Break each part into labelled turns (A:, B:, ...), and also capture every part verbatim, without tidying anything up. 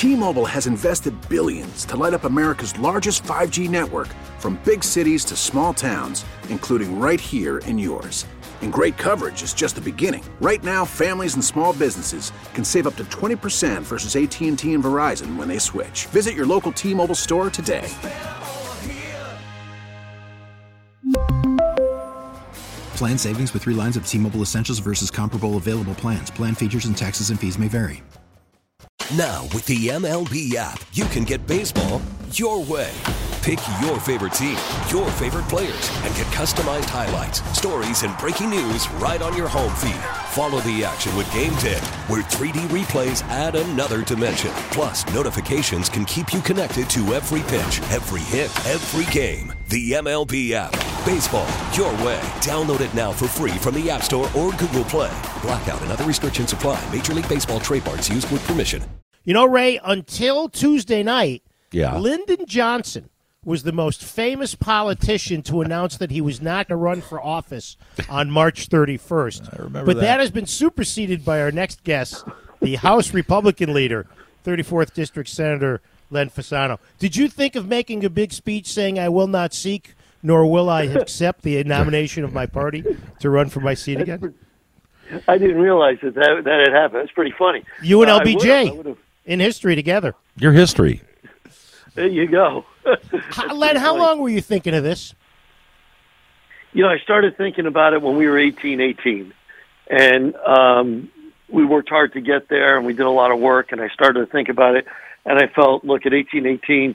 A: T-Mobile has invested billions to light up America's largest five G network, from big cities to small towns, including right here in yours. And great coverage is just the beginning. Right now, families and small businesses can save up to twenty percent versus A T and T and Verizon when they switch. Visit your local T-Mobile store today.
B: Plan savings with three lines of T-Mobile Essentials versus comparable available plans. Plan features and taxes and fees may vary.
C: Now, with the M L B app, you can get baseball your way. Pick your favorite team, your favorite players, and get customized highlights, stories, and breaking news right on your home feed. Follow the action with Game Day, where three D replays add another dimension. Plus, notifications can keep you connected to every pitch, every hit, every game. The M L B app. Baseball your way. Download it now for free from the App Store or Google Play. Blackout and other restrictions apply. Major League Baseball trademarks used with permission.
D: You know, Ray, until Tuesday night,
E: yeah.
D: Lyndon Johnson was the most famous politician to announce that he was not going to run for office on March thirty-first.
E: I remember
D: but
E: that.
D: that has been superseded by our next guest, the House Republican leader, thirty-fourth District Senator Len Fasano. Did you think of making a big speech saying, I will not seek, nor will I accept the nomination of my party to run for my seat again?
F: I didn't realize that that, that had happened. It's pretty funny.
D: You and
F: uh,
D: L B J
F: I would've,
D: in history together.
E: Your history.
F: There you go.
D: how, Len, how long were you thinking of this?
F: You know, I started thinking about it when we were eighteen, eighteen. And um, we worked hard to get there, and we did a lot of work, and I started to think about it. And I felt, look, at eighteen, eighteen,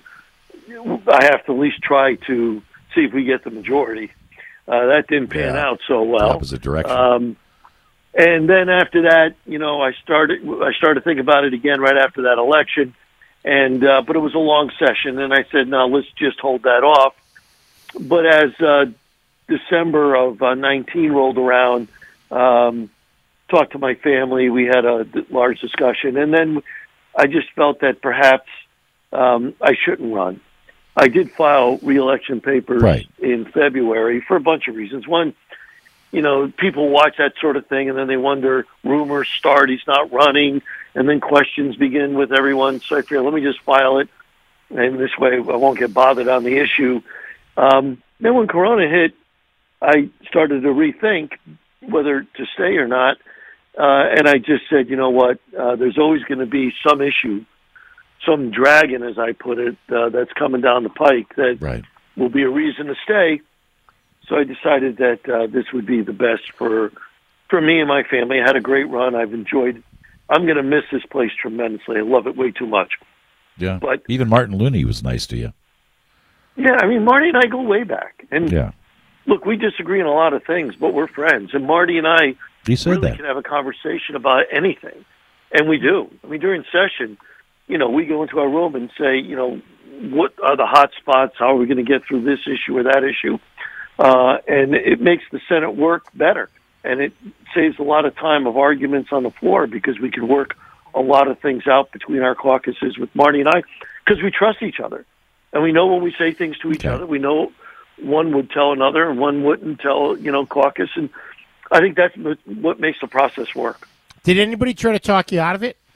F: I have to at least try to see if we get the majority. Uh, that didn't pan
E: yeah.
F: out so well.
E: Opposite direction.
F: Um, and then after that, you know, I started I started to think about it again right after that election. And uh, but it was a long session, and I said, no, let's just hold that off. But as uh, December of uh, nineteen rolled around, um, talked to my family, we had a large discussion, and then I just felt that perhaps um, I shouldn't run. I did file re-election papers
E: right.
F: in February for a bunch of reasons. One, you know, people watch that sort of thing, and then they wonder, rumors start, he's not running, and then questions begin with everyone. So I figured, let me just file it, and this way I won't get bothered on the issue. Um, then when Corona hit, I started to rethink whether to stay or not, uh, and I just said, you know what, uh, there's always going to be some issue, some dragon, as I put it, uh, that's coming down the pike that
E: right.
F: will be a reason to stay. So I decided that uh, this would be the best for for me and my family. I had a great run. I've enjoyed. I'm going to miss this place tremendously. I love it way too much.
E: Yeah.
F: But
E: even Martin Looney was nice to you.
F: Yeah, I mean, Marty and I go way back. And
E: yeah.
F: look, we disagree on a lot of things, but we're friends. And Marty and I
E: he said
F: really
E: that.
F: can have a conversation about anything. And we do. I mean, during session, you know, we go into our room and say, you know, what are the hot spots? How are we going to get through this issue or that issue? Uh, and it makes the Senate work better. And it saves a lot of time of arguments on the floor because we can work a lot of things out between our caucuses with Marty and I because we trust each other. And we know when we say things to each
E: okay.
F: other, we know one would tell another and one wouldn't tell, you know, caucus. And I think that's what makes the process work.
D: Did anybody try to talk you out of it?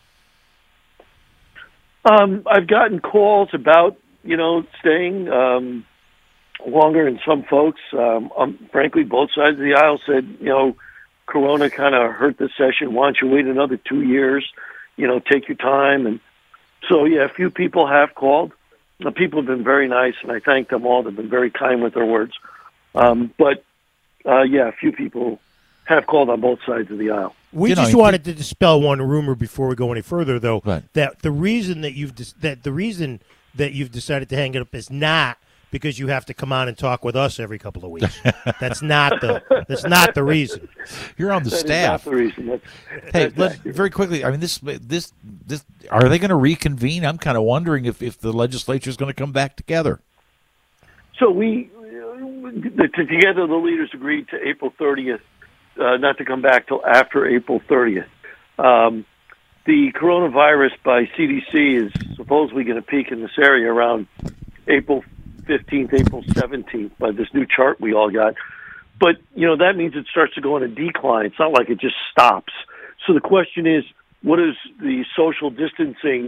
F: Um, I've gotten calls about, you know, staying um, longer, and some folks, um, um, frankly, both sides of the aisle said, you know, Corona kind of hurt the session. Why don't you wait another two years? You know, take your time. And so, yeah, a few people have called. The people have been very nice, and I thank them all. They've been very kind with their words. Um, but, uh, yeah, a few people have called on both sides of the aisle.
D: We
E: you
D: just
E: know,
D: wanted to dispel one rumor before we go any further, though.
E: Right.
D: That the reason that you've de- that the reason that you've decided to hang it up is not because you have to come on and talk with us every couple of weeks. That's not the that's not the reason.
E: You're on the
F: That
E: staff.
F: is not the reason. That's,
E: hey,
F: that's
E: let's
F: accurate.
E: very quickly. I mean, this this this. Are they going to reconvene? I'm kind of wondering if if the legislature is going to come back together.
F: So we, uh, together, the leaders agreed to April thirtieth, uh, not to come back till after April thirtieth. Um, the coronavirus by C D C is supposedly going to peak in this area around April fifteenth, April seventeenth by this new chart we all got. But, you know, that means it starts to go on a decline. It's not like it just stops. So the question is, what is the social distancing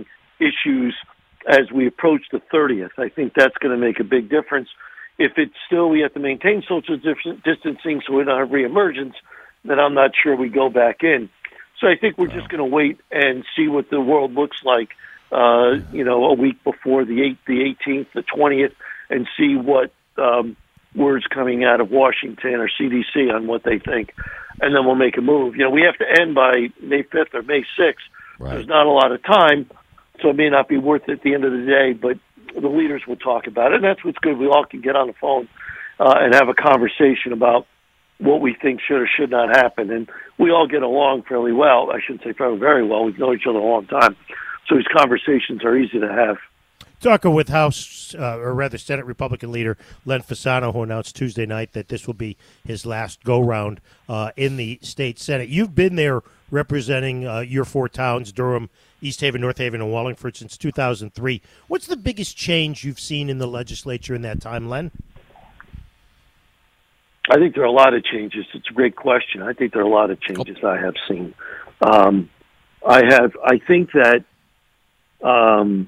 F: issues as we approach the thirtieth. I think that's going to make a big difference. If it's still we have to maintain social distancing so we don't have reemergence, then I'm not sure we go back in. So I think we're just going to wait and see what the world looks like, uh, you know, a week before the eighth, the eighteenth, the twentieth, and see what um, words coming out of Washington or C D C on what they think. And then we'll make a move. You know, we have to end by May fifth or May sixth. Right. There's not a lot of time, so it may not be worth it at the end of the day, but the leaders will talk about it. And that's what's good. We all can get on the phone uh, and have a conversation about what we think should or should not happen. And we all get along fairly well. I shouldn't say fairly, very well. We've known each other a long time. So these conversations are easy to have.
D: Talking with House, uh, or rather Senate Republican leader Len Fasano, who announced Tuesday night that this will be his last go-round uh, in the state Senate. You've been there representing uh, your four towns, Durham, East Haven, North Haven, and Wallingford, since two thousand three. What's the biggest change you've seen in the legislature in that time, Len?
F: I think there are a lot of changes. It's a great question. I think there are a lot of changes I have seen. Um, I have. I think that um,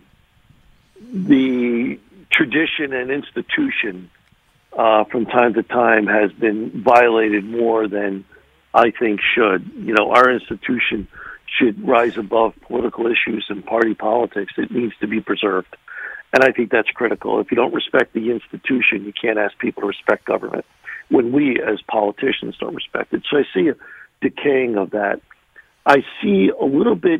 F: the tradition and institution uh, from time to time has been violated more than I think should. You know, our institution should rise above political issues and party politics. It needs to be preserved. And I think that's critical. If you don't respect the institution, you can't ask people to respect government when we as politicians don't respect it. So I see a decaying of that. I see a little bit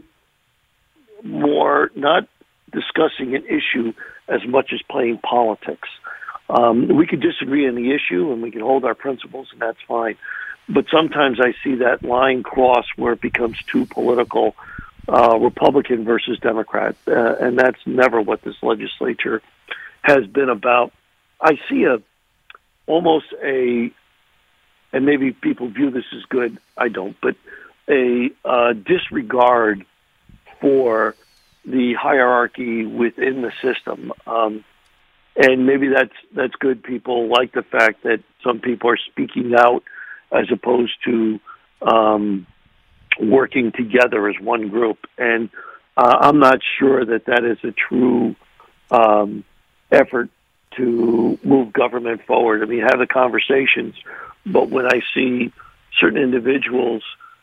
F: more not discussing an issue as much as playing politics. Um, we could disagree on the issue and we can hold our principles, and that's fine. But sometimes I see that line cross where it becomes too political, uh, Republican versus Democrat, uh, and that's never what this legislature has been about. I see a almost a, and maybe people view this as good, I don't, but a uh, disregard for the hierarchy within the system. Um, and maybe that's that's good. People like the fact that some people are speaking out as opposed to um, working together as one group. And uh, I'm not sure that that is a true um, effort to move government forward. I mean, have the conversations, but when I see certain individuals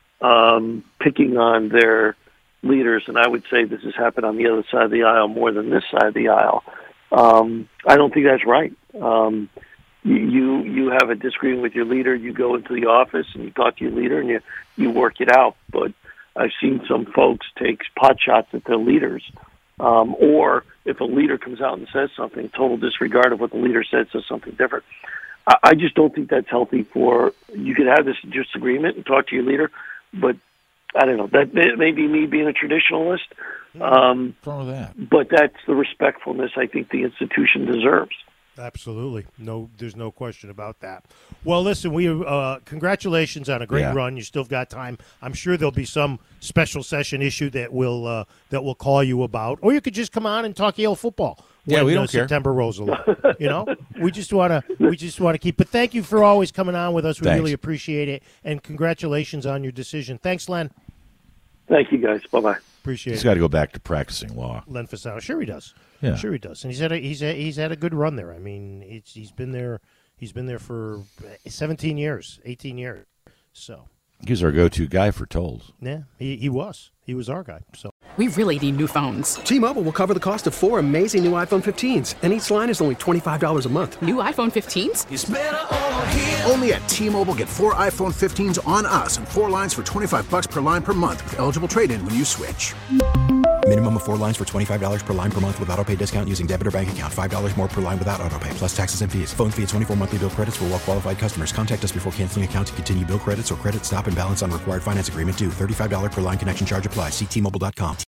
F: um, picking on their leaders, and I would say this has happened on the other side of the aisle more than this side of the aisle, um, I don't think that's right. Um, you you have a disagreement with your leader, you go into the office and you talk to your leader and you, you work it out. But I've seen some folks take pot shots at their leaders. Um, or if a leader comes out and says something, total disregard of what the leader said, says something different. I, I just don't think that's healthy for, you could have this disagreement and talk to your leader, but I don't know, that may, may be me being a traditionalist. Um,
E: What's wrong with that?
F: But that's the respectfulness I think the institution deserves.
D: Absolutely. No, there's no question about that. Well, listen, we uh, congratulations on a great
E: Yeah.
D: run. You still got time. I'm sure there'll be some special session issue that will uh, that will call you about, or you could just come on and talk Yale football.
E: Yeah,
D: when,
E: we don't
D: uh,
E: care.
D: September rolls along. You know, we just want to we just want to keep. But thank you for always coming on with us. We
E: Thanks.
D: really appreciate it, and congratulations on your decision. Thanks, Len.
F: Thank you, guys. Bye-bye.
D: Appreciate
E: He's
D: it.
E: got to go back to practicing law.
D: Len Fasano. Sure he does.
E: Yeah.
D: Sure he does. And he's had a, he's a, he's had a good run there. I mean, it's, he's been there he's been there for seventeen years, eighteen years. So,
E: He was our go-to guy for tolls.
D: yeah, he he was. He was our guy. So,
G: We really need new phones.
H: T-Mobile will cover the cost of four amazing new iPhone fifteens, and each line is only twenty-five dollars a month.
G: New iPhone fifteens?
A: Only at T-Mobile, get four iPhone fifteens on us and four lines for twenty-five bucks per line per month with eligible trade-in when you switch.
B: Minimum of four lines for twenty-five dollars per line per month with autopay discount using debit or bank account. five dollars more per line without autopay, plus taxes and fees. Phone fee at twenty-four monthly bill credits for well-qualified customers. Contact us before canceling account to continue bill credits or credit stop and balance on required finance agreement due. thirty-five dollars per line connection charge applies. See T Mobile dot com.